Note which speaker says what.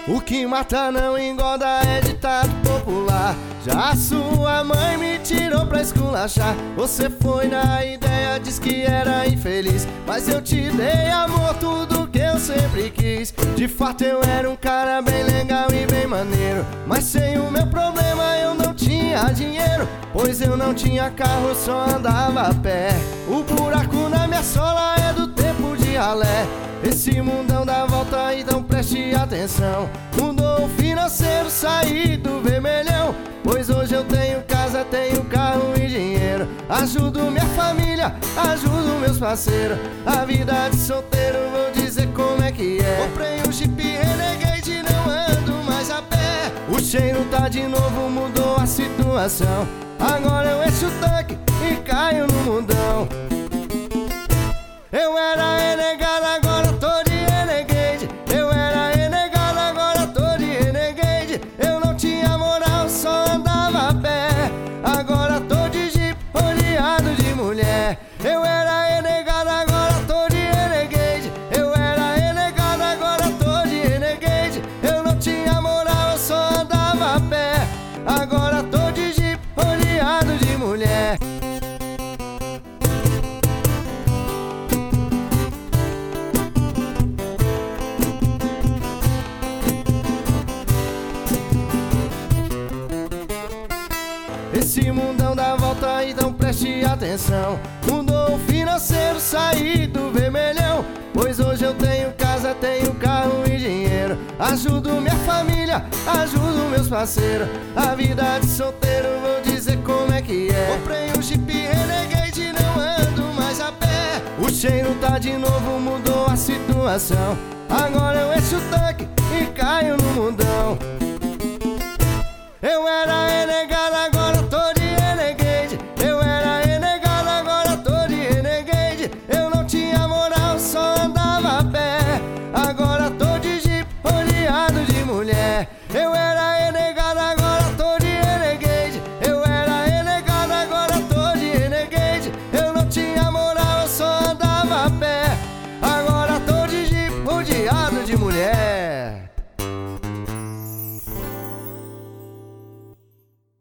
Speaker 1: O que mata não engorda é ditado popular. Já a sua mãe me tirou pra esculachar. Você foi na ideia, diz que era infeliz, mas eu te dei amor, tudo que eu sempre quis. De fato eu era um cara bem legal e bem maneiro, mas sem o meu problema eu não tinha dinheiro, pois eu não tinha carro, só andava a pé. O buraco na minha sola é do tempo de ralé. Esse mundão dá volta, então preste atenção. Mudou o financeiro, saí do vermelhão, pois hoje eu tenho casa, tenho carro e dinheiro. Ajudo minha família, ajudo meus parceiros. A vida de solteiro, vou dizer como é que é. Comprei um Jeep Renegade, não ando mais a pé. O cheiro tá de novo, mudou a situação. Agora eu encho o tanque e caio no mundão. Eu era renegado, agora tô de Renegade. Eu era renegado, agora tô de Renegade. Eu não tinha moral, só andava a pé. Agora tô de Jeep, rodeado de mulher. Eu era renegado, agora tô de Renegade. Eu era renegado, agora tô de Renegade. Eu não tinha moral, eu só andava a pé. Agora tô de Jeep, rodeado de mulher. Esse mundão dá volta, então preste atenção. Mudou o financeiro, saí do vermelhão, pois hoje eu tenho casa, tenho carro e dinheiro. Ajudo minha família, ajudo meus parceiros. A vida de solteiro, vou dizer como é que é. Comprei um Jeep Renegade, não ando mais a pé. O cheiro tá de novo, mudou a situação. Agora eu encho o tanque e caio no mundão. Eu era renegado,